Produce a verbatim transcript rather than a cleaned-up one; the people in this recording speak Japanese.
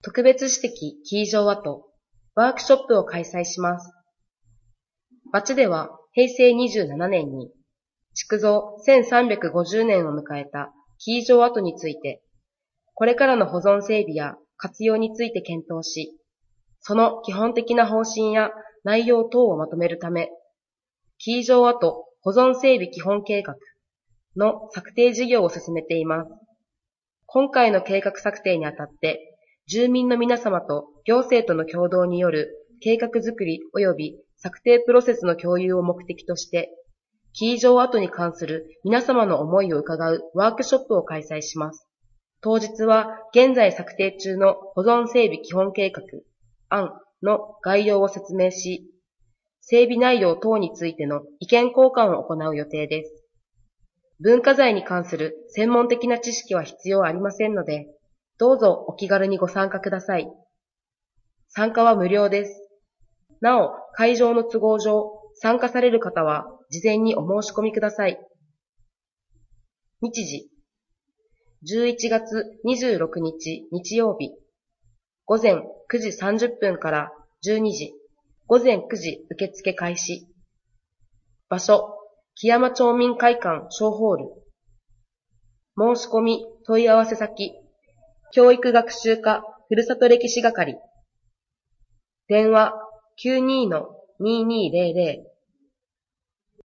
特別史的キー場跡ワークショップを開催します。町ではへいせいにじゅうななねんに築造せんさんびゃくごじゅうねんを迎えたキー場跡について、これからの保存整備や活用について検討し、その基本的な方針や内容等をまとめるため、キー場跡保存整備基本計画の策定事業を進めています。今回の計画策定にあたって、住民の皆様と行政との共同による計画づくり及び策定プロセスの共有を目的として、キー場跡に関する皆様の思いを伺うワークショップを開催します。当日は現在策定中の保存整備基本計画案の概要を説明し、整備内容等についての意見交換を行う予定です。文化財に関する専門的な知識は必要ありませんので、どうぞお気軽にご参加ください。参加は無料です。なお、会場の都合上、参加される方は事前にお申し込みください。日時、じゅういちがつにじゅうろくにち日曜日、午前くじさんじゅっぷんからじゅうにじ、午前くじ受付開始。場所、木山町民会館小ホール。申し込み問い合わせ先、教育学習課ふるさと歴史係。電話 きゅうにーのにーにーぜろぜろ